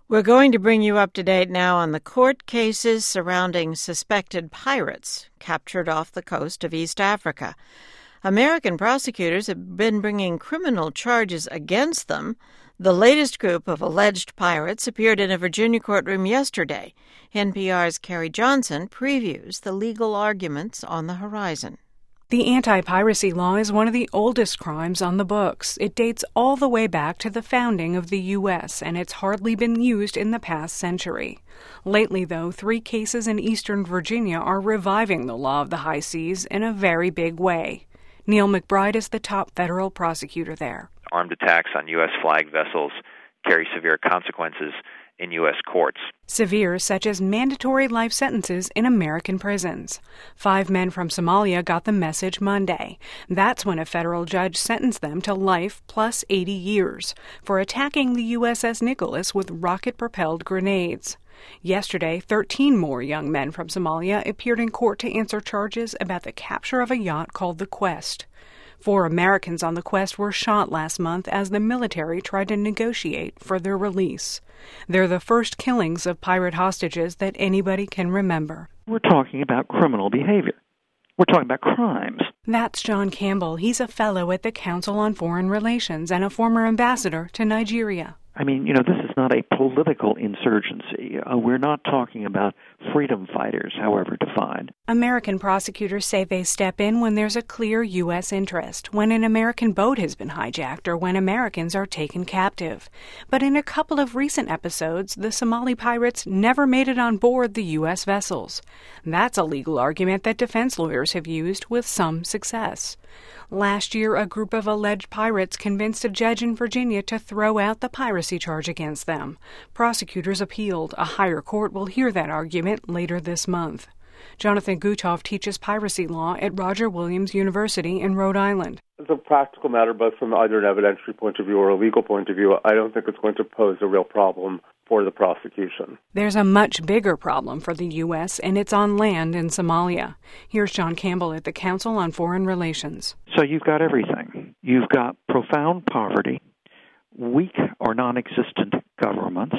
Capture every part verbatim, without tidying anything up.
We're going to bring you up to date now on the court cases surrounding suspected pirates captured off the coast of East Africa. American prosecutors have been bringing criminal charges against them. The latest group of alleged pirates appeared in a Virginia courtroom yesterday. N P R's Carrie Johnson previews the legal arguments on the horizon. The anti-piracy law is one of the oldest crimes on the books. It dates all the way back to the founding of the U S, and it's hardly been used in the past century. Lately, though, three cases in eastern Virginia are reviving the law of the high seas in a very big way. Neil McBride is the top federal prosecutor there. Armed attacks on U S flagged vessels carry severe consequences in U S courts. Severe, such as mandatory life sentences in American prisons. Five men from Somalia got the message Monday. That's when a federal judge sentenced them to life plus eighty years for attacking the U S S Nicholas with rocket-propelled grenades. Yesterday, thirteen more young men from Somalia appeared in court to answer charges about the capture of a yacht called the Quest. Four Americans on the Quest were shot last month as the military tried to negotiate for their release. They're the first killings of pirate hostages that anybody can remember. We're talking about criminal behavior. We're talking about crimes. That's John Campbell. He's a fellow at the Council on Foreign Relations and a former ambassador to Nigeria. I mean, you know, this is not a political insurgency. Uh, we're not talking about freedom fighters, however defined. American prosecutors say they step in when there's a clear U S interest, when an American boat has been hijacked or when Americans are taken captive. But in a couple of recent episodes, the Somali pirates never made it on board the U S vessels. That's a legal argument that defense lawyers have used with some success. Last year, a group of alleged pirates convinced a judge in Virginia to throw out the piracy charge against them. Prosecutors appealed. A higher court will hear that argument later this month. Jonathan Gutoff teaches piracy law at Roger Williams University in Rhode Island. As a practical matter, both from either an evidentiary point of view or a legal point of view, I don't think it's going to pose a real problem for the prosecution. There's a much bigger problem for the U S, and it's on land in Somalia. Here's John Campbell at the Council on Foreign Relations. So you've got everything. You've got profound poverty, weak or non-existent governments,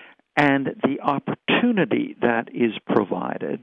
and the opportunity that is provided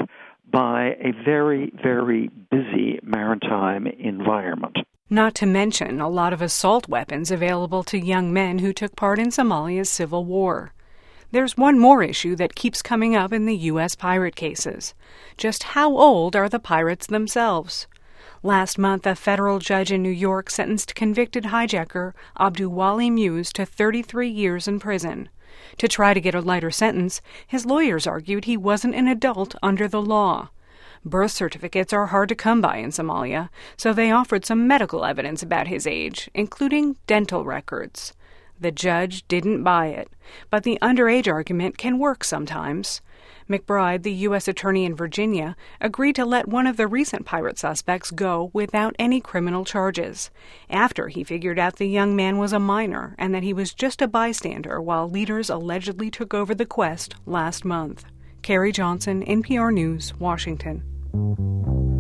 by a very, very busy maritime environment. Not to mention a lot of assault weapons available to young men who took part in Somalia's civil war. There's one more issue that keeps coming up in the U S pirate cases. Just how old are the pirates themselves? Last month, a federal judge in New York sentenced convicted hijacker Abduwali Muse to thirty-three years in prison. To try to get a lighter sentence, his lawyers argued he wasn't an adult under the law. Birth certificates are hard to come by in Somalia, so they offered some medical evidence about his age, including dental records. The judge didn't buy it, but the underage argument can work sometimes. McBride, the U S attorney in Virginia, agreed to let one of the recent pirate suspects go without any criminal charges, after he figured out the young man was a minor and that he was just a bystander while leaders allegedly took over the Quest last month. Carrie Johnson, N P R News, Washington.